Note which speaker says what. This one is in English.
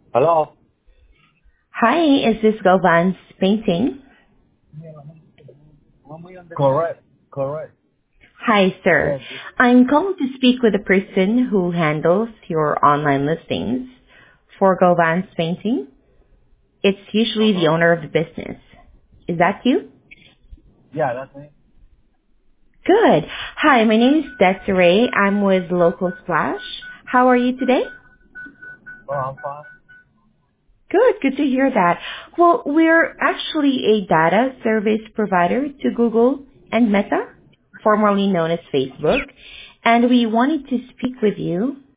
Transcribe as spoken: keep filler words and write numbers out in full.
Speaker 1: Hello?
Speaker 2: Hi, is this Govan's painting?
Speaker 1: Correct. Correct.
Speaker 2: Hi, sir.
Speaker 1: Yes. This,
Speaker 2: I'm calling to speak with the person who handles your online listings for Govan's painting. It's usually the
Speaker 1: uh-huh.
Speaker 2: owner of the business. Is that you?
Speaker 1: Yeah, that's me.
Speaker 2: Good. Hi, my name is Desiree. I'm with Local Splash. How are you today?
Speaker 1: Oh, I'm fine.
Speaker 2: Good, good to hear that. Well, we're actually a data service provider to Google and Meta, formerly known as Facebook, and we wanted to speak with you